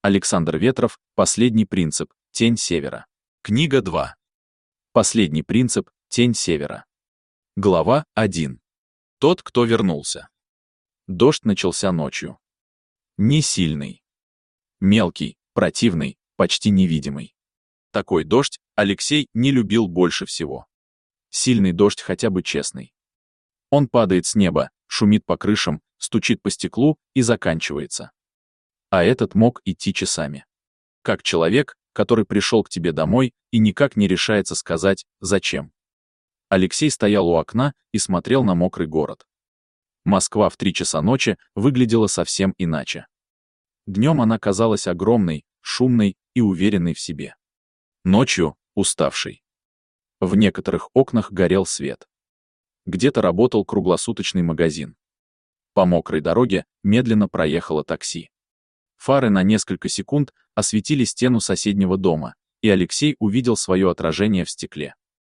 Александр Ветров, «Последний принцип. Тень севера». Книга 2. Последний принцип. Тень севера. Глава 1. Тот, кто вернулся. Дождь начался ночью. Не сильный. Мелкий, противный, почти невидимый. Такой дождь Алексей не любил больше всего. Сильный дождь хотя бы честный. Он падает с неба, шумит по крышам, стучит по стеклу и заканчивается. А этот мог идти часами. Как человек, который пришел к тебе домой и никак не решается сказать «зачем?». Алексей стоял у окна и смотрел на мокрый город. Москва в 3 часа ночи выглядела совсем иначе. Днем она казалась огромной, шумной и уверенной в себе. Ночью — уставшей. В некоторых окнах горел свет. Где-то работал круглосуточный магазин. По мокрой дороге медленно проехало такси. Фары на несколько секунд осветили стену соседнего дома, и Алексей увидел свое отражение в стекле.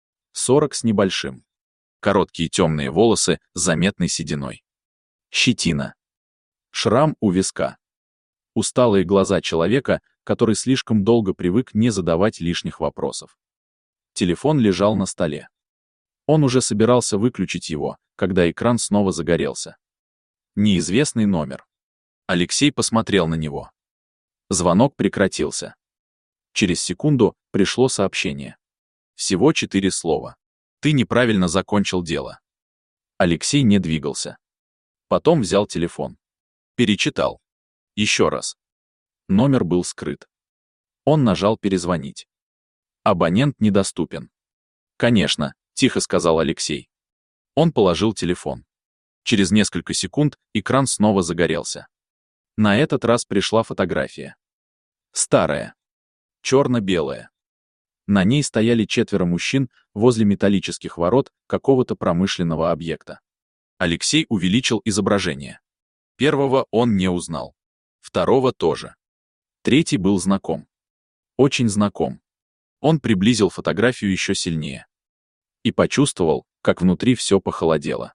40 с небольшим. Короткие темные волосы с заметной сединой. Щетина. Шрам у виска. Усталые глаза человека, который слишком долго привык не задавать лишних вопросов. Телефон лежал на столе. Он уже собирался выключить его, когда экран снова загорелся. Неизвестный номер. Алексей посмотрел на него. Звонок прекратился. Через секунду пришло сообщение. Всего 4 слова. «Ты неправильно закончил дело». Алексей не двигался. Потом взял телефон. Перечитал. Еще раз. Номер был скрыт. Он нажал «Перезвонить». Абонент недоступен. «Конечно», — тихо сказал Алексей. Он положил телефон. Через несколько секунд экран снова загорелся. На этот раз пришла фотография. Старая. Черно-белая. На ней стояли 4 мужчин возле металлических ворот какого-то промышленного объекта. Алексей увеличил изображение. Первого он не узнал. Второго тоже. Третий был знаком. Очень знаком. Он приблизил фотографию еще сильнее. И почувствовал, как внутри все похолодело.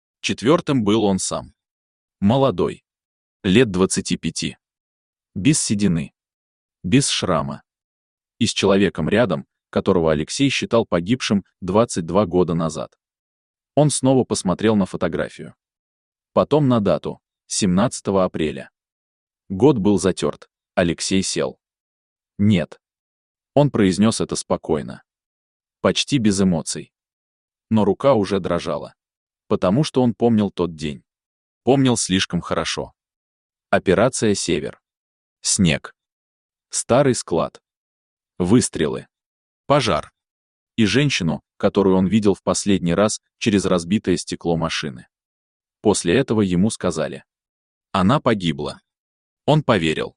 4-м был он сам. Молодой. Лет 25. Без седины. Без шрама. И с человеком рядом, которого Алексей считал погибшим 22 года назад. Он снова посмотрел на фотографию. Потом на дату. 17 апреля. Год был затерт. Алексей сел. Нет. Он произнес это спокойно. Почти без эмоций. Но рука уже дрожала. Потому что он помнил тот день. Помнил слишком хорошо. Операция «Север». Снег. Старый склад. Выстрелы. Пожар. И женщину, которую он видел в последний раз через разбитое стекло машины. После этого ему сказали. Она погибла. Он поверил.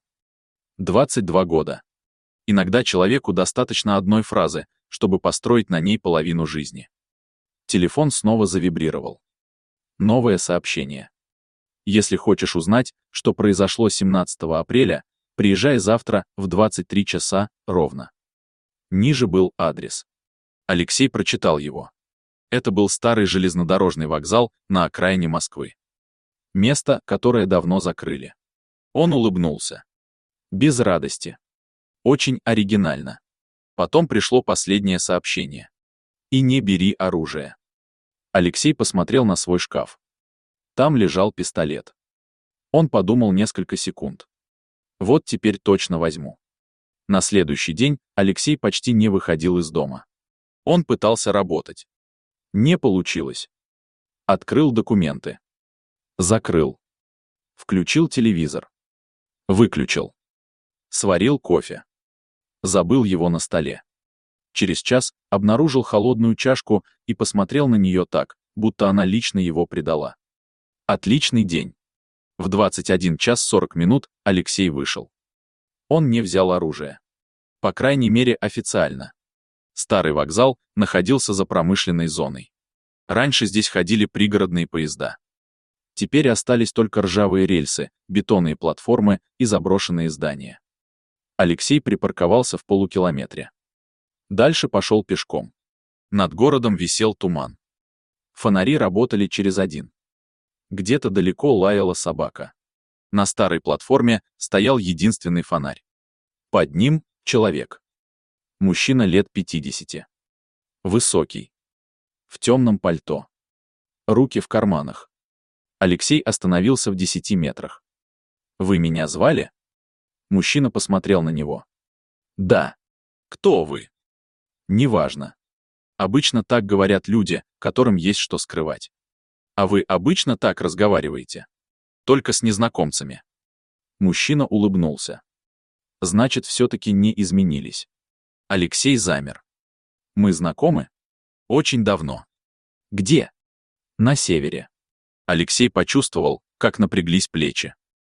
22 года. Иногда человеку достаточно одной фразы, чтобы построить на ней половину жизни. Телефон снова завибрировал. Новое сообщение. Если хочешь узнать, что произошло 17 апреля, приезжай завтра в 23 часа ровно. Ниже был адрес. Алексей прочитал его. Это был старый железнодорожный вокзал на окраине Москвы. Место, которое давно закрыли. Он улыбнулся. Без радости. Очень оригинально. Потом пришло последнее сообщение. И не бери оружие. Алексей посмотрел на свой шкаф. Там лежал пистолет. Он подумал несколько секунд. Вот теперь точно возьму. На следующий день Алексей почти не выходил из дома. Он пытался работать. Не получилось. Открыл документы. Закрыл. Включил телевизор. Выключил. Сварил кофе. Забыл его на столе. Через час обнаружил холодную чашку и посмотрел на нее так, будто она лично его предала. Отличный день. В 21 час 40 минут Алексей вышел. Он не взял оружие. По крайней мере, официально. Старый вокзал находился за промышленной зоной. Раньше здесь ходили пригородные поезда. Теперь остались только ржавые рельсы, бетонные платформы и заброшенные здания. Алексей припарковался в полукилометре. Дальше пошел пешком. Над городом висел туман. Фонари работали через один. Где-то далеко лаяла собака. На старой платформе стоял единственный фонарь. Под ним — человек. Мужчина лет 50. Высокий. В темном пальто. Руки в карманах. Алексей остановился в 10 метрах. «Вы меня звали?» Мужчина посмотрел на него. «Да». «Кто вы?» «Неважно. Обычно так говорят люди, которым есть что скрывать. А вы обычно так разговариваете? Только с незнакомцами?» Мужчина улыбнулся. Значит, все-таки не изменились. Алексей замер. «Мы знакомы?» «Очень давно». «Где?» «На севере». Алексей почувствовал, как напряглись плечи.